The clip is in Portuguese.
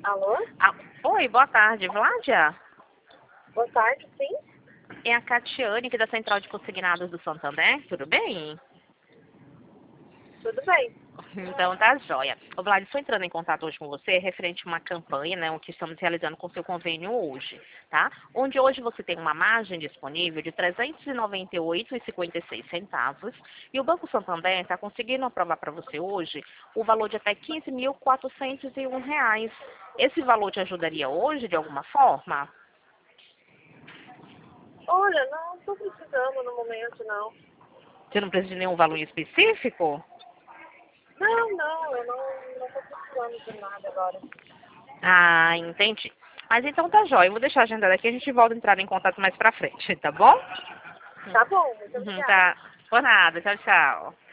Alô? Ah, oi, boa tarde, Vládia. Boa tarde, sim? É a Catiane aqui da Central de Consignados do Santander, tudo bem? Tudo bem. Então tá jóia. Ô Vlad, estou entrando em contato hoje com você referente a uma campanha, né, o que estamos realizando com seu convênio hoje, tá? Onde hoje você tem uma margem disponível de R$ 398,56 e o Banco Santander está conseguindo aprovar para você hoje o valor de até R$ 15.401. Esse valor te ajudaria hoje de alguma forma? Olha, não estou precisando no momento, não. Você não precisa de nenhum valor em específico? Não, eu não estou precisando de nada agora. Ah, entendi. Mas então tá jóia. Eu vou deixar a agenda aqui, a gente volta a entrar em contato mais pra frente, tá bom? Tá bom, muito obrigada. Tá. Por nada. Tchau, tchau.